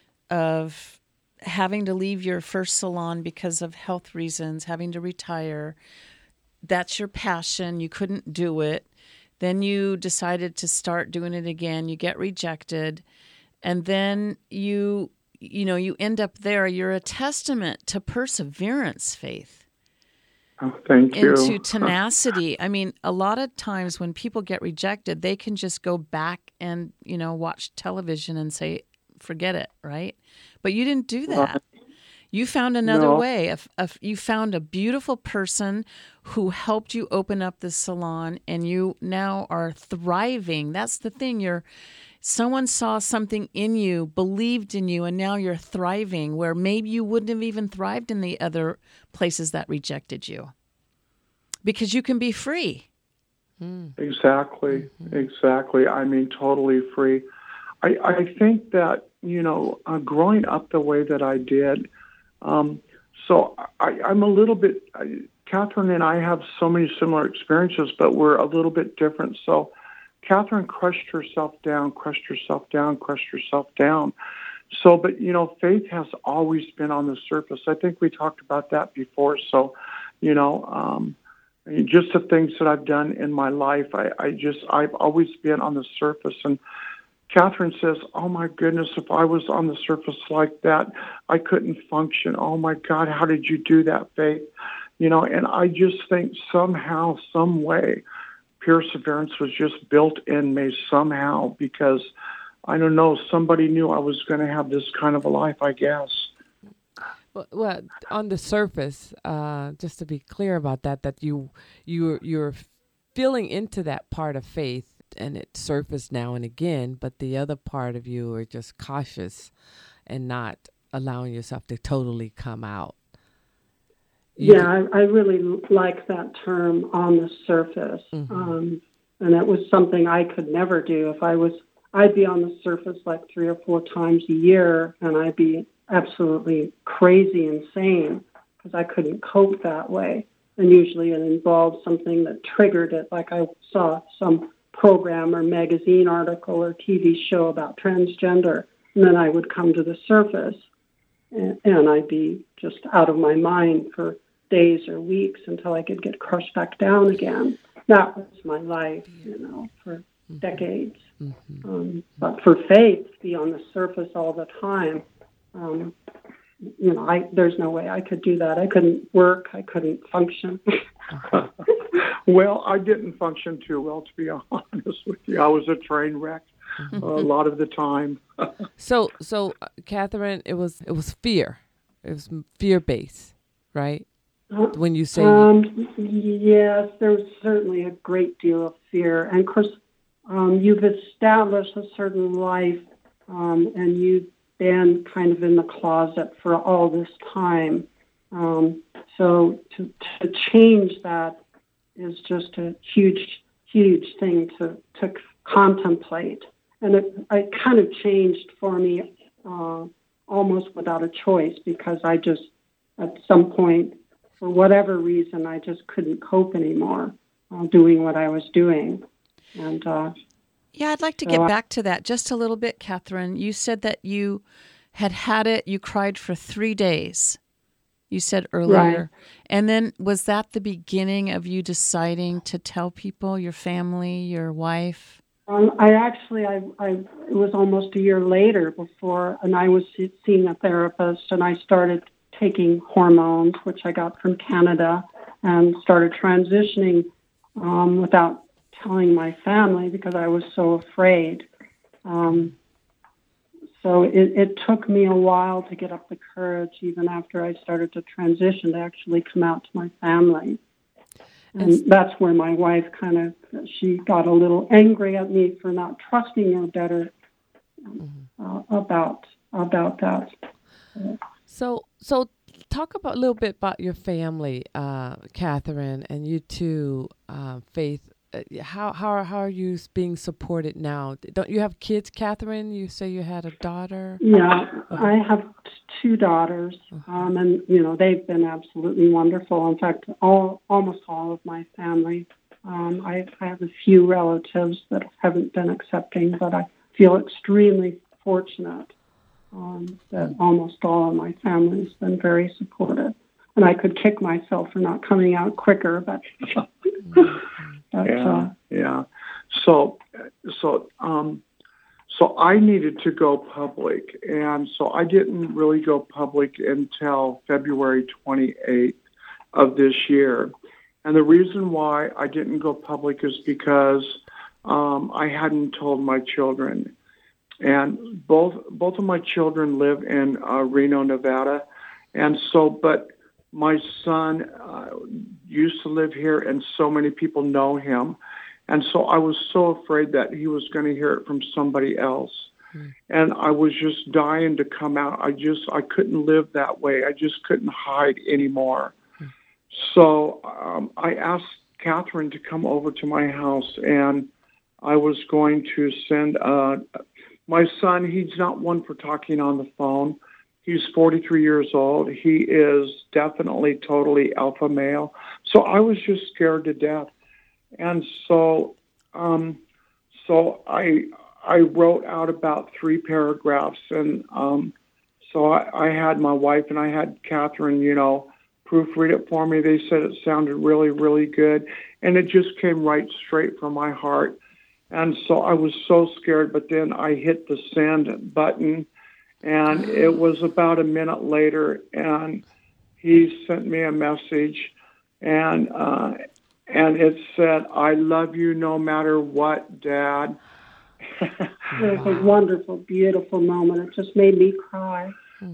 of having to leave your first salon because of health reasons, having to retire. That's your passion. You couldn't do it. Then you decided to start doing it again. You get rejected. And then you, you know, you end up there. You're a testament to perseverance, Faith. Oh, thank you. Into tenacity. I mean, a lot of times when people get rejected, they can just go back and, you know, watch television and say, forget it, right? But you didn't do that. You found another no. way. If, if you found a beautiful person who helped you open up the salon, and you now are thriving. That's the thing. You're someone saw something in you, believed in you, and now you're thriving where maybe you wouldn't have even thrived in the other places that rejected you. Because you can be free. Mm. Exactly. Mm-hmm. Exactly. I mean, totally free. I, I think that, you know, uh, growing up the way that I did, um, so I, I'm a little bit, I, Catherine and I have so many similar experiences, but we're a little bit different. So Catherine crushed herself down, crushed herself down, crushed herself down So, but, you know, faith has always been on the surface. I think we talked about that before. So, you know, um, just the things that I've done in my life, I, I just, I've always been on the surface. And Catherine says, oh, my goodness, if I was on the surface like that, I couldn't function. Oh, my God, how did you do that, Faith? You know, and I just think somehow, some way, perseverance was just built in me somehow because, I don't know, somebody knew I was going to have this kind of a life, I guess. Well, well on the surface, uh, just to be clear about that, that you, you're, you're feeling into that part of faith, and it surfaced now and again, but the other part of you are just cautious and not allowing yourself to totally come out. You yeah, I, I really like that term, on the surface. Mm-hmm. Um, and it was something I could never do. If I was, I'd be on the surface like three or four times a year, and I'd be absolutely crazy insane because I couldn't cope that way. And usually it involved something that triggered it, like I saw some program or magazine article or T V show about transgender, and then I would come to the surface, and, and I'd be just out of my mind for days or weeks until I could get crushed back down again. That was my life, you know, for mm-hmm. decades. Mm-hmm. Um, but for faith to be on the surface all the time, um, you know, I there's no way I could do that. I couldn't work. I couldn't function. Well, I didn't function too well, to be honest with you. I was a train wreck uh, a lot of the time. so, so uh, Catherine, it was it was fear. It was fear based, right? Uh, when you say um, yes, there was certainly a great deal of fear, and of course, um, you've established a certain life, um, and you've been kind of in the closet for all this time. Um, so to, to change that is just a huge, huge thing to, to contemplate. And it, it kind of changed for me uh, almost without a choice, because I just, at some point, for whatever reason, I just couldn't cope anymore uh, doing what I was doing. And uh, yeah, I'd like to so get I, back to that just a little bit, Catherine. You said that you had had it, you cried for three days. You said earlier. Right. And then was that the beginning of you deciding to tell people, your family, your wife? Um, I actually, I, I, it was almost a year later before, and I was seeing a therapist, and I started taking hormones, which I got from Canada, and started transitioning um, without telling my family because I was so afraid. Um, So it, it took me a while to get up the courage, even after I started to transition, to actually come out to my family. And it's, that's where my wife kind of, she got a little angry at me for not trusting her better uh, about about that. So, so talk about a little bit about your family, uh, Catherine, and you too, uh, Faith. Uh, how how how are you being supported now? Don't you have kids, Catherine? You say you had a daughter. Yeah, okay. I have t- two daughters, uh-huh. um, and you know they've been absolutely wonderful. In fact, all almost all of my family. Um, I, I have a few relatives that haven't been accepting, but I feel extremely fortunate um, that almost all of my family has been very supportive. And I could kick myself for not coming out quicker, but. But, yeah, uh, yeah. So, so, um, so I needed to go public, and so I didn't really go public until February twenty-eighth of this year. And the reason why I didn't go public is because um, I hadn't told my children, and both both of my children live in uh, Reno, Nevada, and so, but. My son uh, used to live here, and so many people know him. And so I was so afraid that he was going to hear it from somebody else. Mm. And I was just dying to come out. I just, I couldn't live that way. I just couldn't hide anymore. Mm. So um, I asked Catherine to come over to my house, and I was going to send uh, my son. He's not one for talking on the phone. He's forty-three years old. He is definitely totally alpha male. So I was just scared to death. And so um, so I I wrote out about three paragraphs, and um, so I, I had my wife and I had Catherine, you know, proofread it for me. They said it sounded really, really good, and it just came right straight from my heart. And so I was so scared, but then I hit the send button, and it was about a minute later, and he sent me a message, and uh, and it said, "I love you no matter what, Dad." It was a wonderful, beautiful moment. It just made me cry.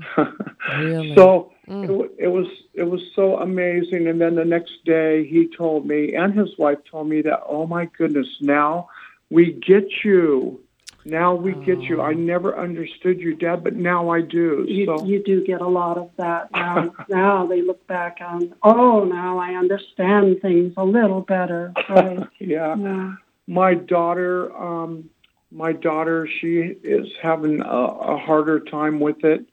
Really? So Mm. it, wa- it was it was so amazing. And then the next day, he told me, and his wife told me that, "Oh my goodness, now we get you. Now we get you. I never understood you, Dad, but now I do." You, So you do get a lot of that now. Now they look back on, oh, now I understand things a little better. Right? yeah, Yeah. my daughter, um, my daughter, she is having a, a harder time with it.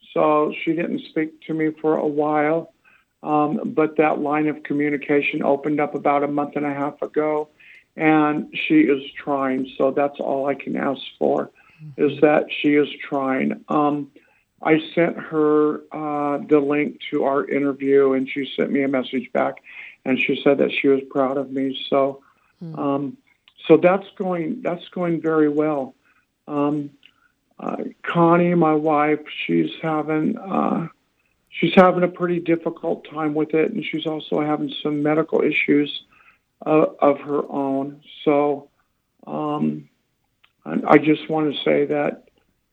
So she didn't speak to me for a while. Um, but that line of communication opened up about a month and a half ago, and she is trying. So that's all I can ask for, mm-hmm. is that she is trying. Um, I sent her uh, the link to our interview, and she sent me a message back, and she said that she was proud of me. So, mm-hmm. um, so that's going that's going very well. Um, uh, Connie, my wife, she's having. Uh, She's having a pretty difficult time with it, and she's also having some medical issues uh, of her own. So um, I, I just want to say that,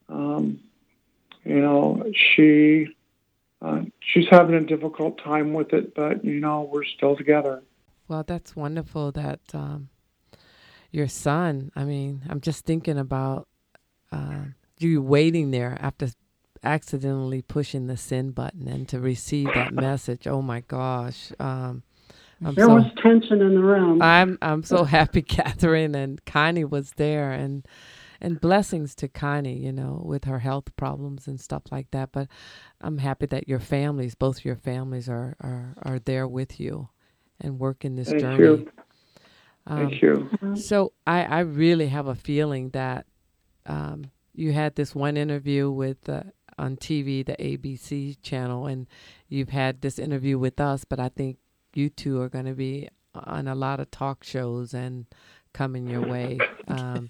um, you know, she uh, she's having a difficult time with it, but, you know, we're still together. Well, that's wonderful that um, your son, I mean, I'm just thinking about uh, you waiting there after accidentally pushing the send button and to receive that message. Oh my gosh. Um, I'm there so, was tension in the room. I'm I'm so happy Catherine and Connie was there, and and blessings to Connie, you know, with her health problems and stuff like that. But I'm happy that your families, both your families are are, are there with you and working this Thank journey. You. Um, Thank you. So I, I really have a feeling that um, you had this one interview with uh, on T V, the A B C channel, and you've had this interview with us, but I think you two are going to be on a lot of talk shows and coming your way. Um,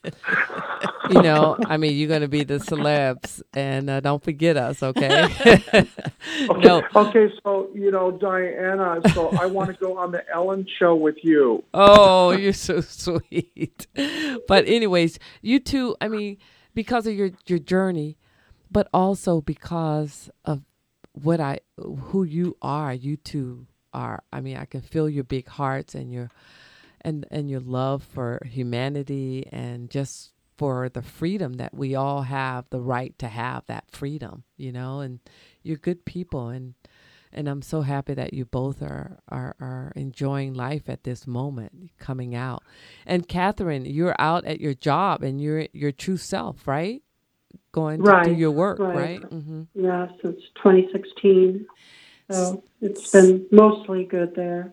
you know, I mean, you're going to be the celebs, and uh, don't forget us, okay? okay? No. Okay, so, you know, Diana, so I want to go on the Ellen show with you. Oh, you're so sweet. But anyways, you two, I mean, because of your, your journey, but also because of what I, who you are, you two are. I mean, I can feel your big hearts and your, and and your love for humanity and just for the freedom that we all have, the right to have that freedom, you know. And you're good people, and and I'm so happy that you both are are are enjoying life at this moment, coming out. And Catherine, you're out at your job, and you're your true self, right? Going right, to do your work, right? right? Mm-hmm. Yeah, since twenty sixteen. So it's been mostly good there.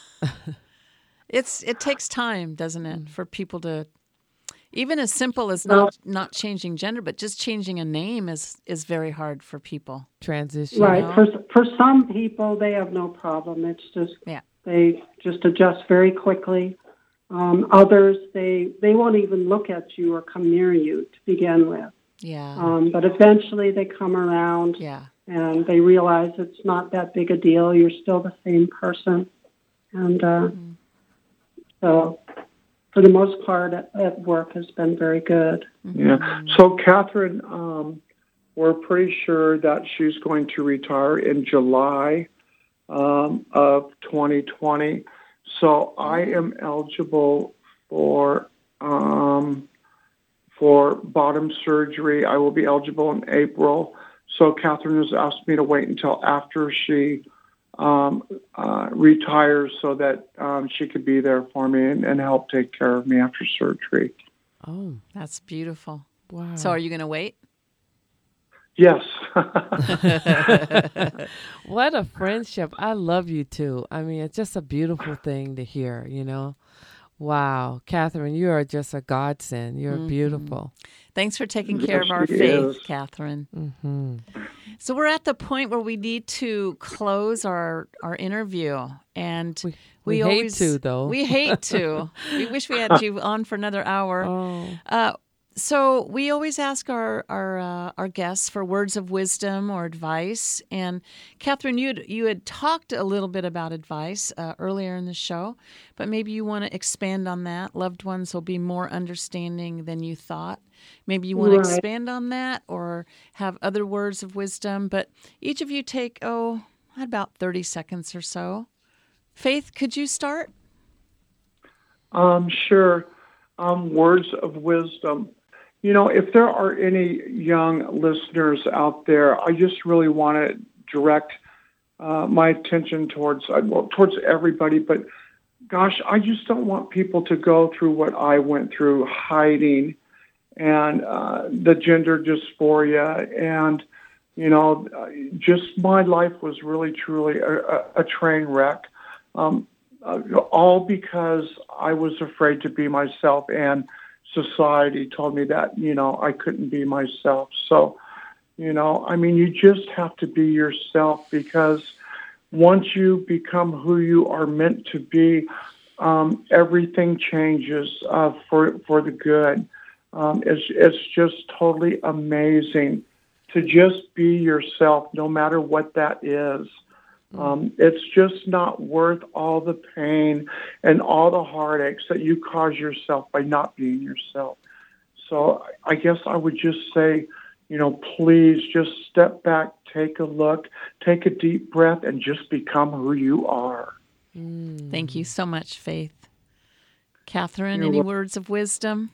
It's it takes time, doesn't it, for people to, even as simple as not not changing gender, but just changing a name is is very hard for people. Transition, right? know? For for some people, they have no problem. It's just yeah. they just adjust very quickly. Um, others, they they won't even look at you or come near you to begin with. Yeah. Um, but eventually, they come around. Yeah. And they realize it's not that big a deal. You're still the same person. And uh, mm-hmm. so, for the most part, at, at work has been very good. Yeah. So, Catherine, um, we're pretty sure that she's going to retire in July um, of twenty twenty. So, I am eligible for um, for bottom surgery. I will be eligible in April. So Catherine has asked me to wait until after she um, uh, retires so that um, she could be there for me and, and help take care of me after surgery. Oh, that's beautiful. Wow. So are you going to wait? Yes. What a friendship. I love you too. I mean, it's just a beautiful thing to hear, you know, Wow. Catherine, you are just a godsend. You're Mhm. beautiful. Thanks for taking care Yes, of our she faith, is. Catherine. Mm-hmm. So we're at the point where we need to close our, our interview. And We, we, we hate always, to, though. We hate to. We wish we had you on for another hour. Oh. Uh, so we always ask our our uh, our guests for words of wisdom or advice. And Catherine, you had, you had talked a little bit about advice uh, earlier in the show, but maybe you want to expand on that. Loved ones will be more understanding than you thought. Maybe you want Right. to expand on that or have other words of wisdom. But each of you take oh about thirty seconds or so. Faith, could you start? Um, sure. Um, words of wisdom. You know, if there are any young listeners out there, I just really want to direct uh, my attention towards uh, well, towards everybody. But gosh, I just don't want people to go through what I went through, hiding and uh, the gender dysphoria, and you know, just my life was really truly a, a, a train wreck. Um, uh, all because I was afraid to be myself, and society told me that, you know, I couldn't be myself. So, you know, I mean, you just have to be yourself, because once you become who you are meant to be, um, everything changes uh, for for the good. Um, it's, it's just totally amazing to just be yourself, no matter what that is. Um, it's just not worth all the pain and all the heartaches that you cause yourself by not being yourself. So I guess I would just say, you know, please just step back, take a look, take a deep breath, and just become who you are. Mm. Thank you so much, Faith. Catherine, You're any wel- words of wisdom?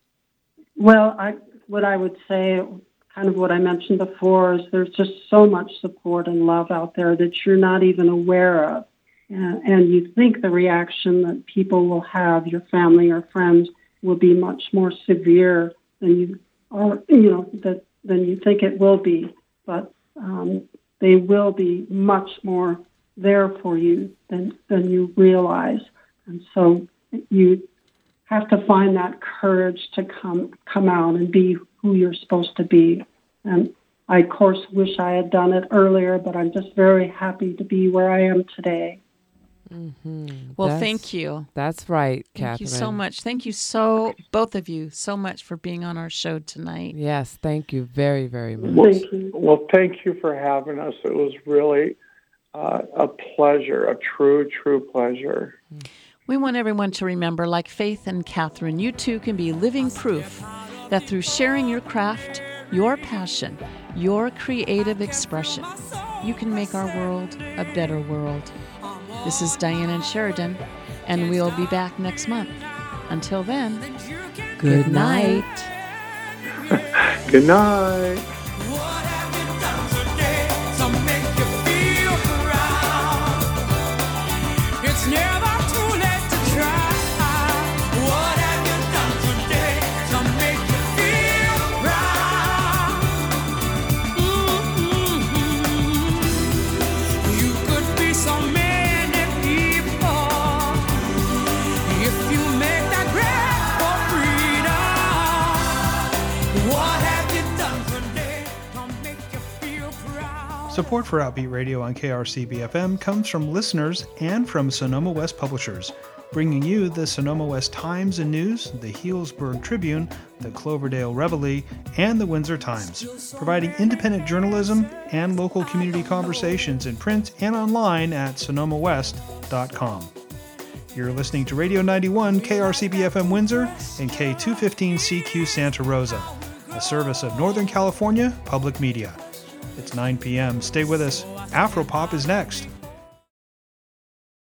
Well, I what I would say, kind of what I mentioned before, is there's just so much support and love out there that you're not even aware of. And, and you think the reaction that people will have, your family or friends, will be much more severe than you or you know that than you think it will be. But um, they will be much more there for you than than you realize. And so you have to find that courage to come come out and be who you're supposed to be. And I, of course, wish I had done it earlier, but I'm just very happy to be where I am today. Mm-hmm. Well, That's- thank you. That's right, Thank Catherine. you so much. Thank you so, both of you, so much for being on our show tonight. Yes, thank you very, very much. Well, Thank you. well, thank you for having us. It was really uh, a pleasure, a true, true pleasure. We want everyone to remember, like Faith and Catherine, you too can be living proof that through sharing your craft, your passion, your creative expression, you can make our world a better world. This is Diane and Sheridan, and we'll be back next month. Until then, good night. Good night. What have you done today to make you feel proud? It's never too late to try. What have you done today to make you feel proud? Mm-hmm. You could be so many people if you make that break for freedom. What have you done today to make you feel proud? Support for Outbeat Radio on K R C B F M comes from listeners and from Sonoma West Publishers, bringing you the Sonoma West Times and News, the Healdsburg Tribune, the Cloverdale Reveille, and the Windsor Times, providing independent journalism and local community conversations in print and online at sonoma west dot com. You're listening to Radio ninety-one K R C B F M Windsor and K two fifteen C Q Santa Rosa, a service of Northern California Public Media. It's nine p.m. Stay with us. Afropop is next.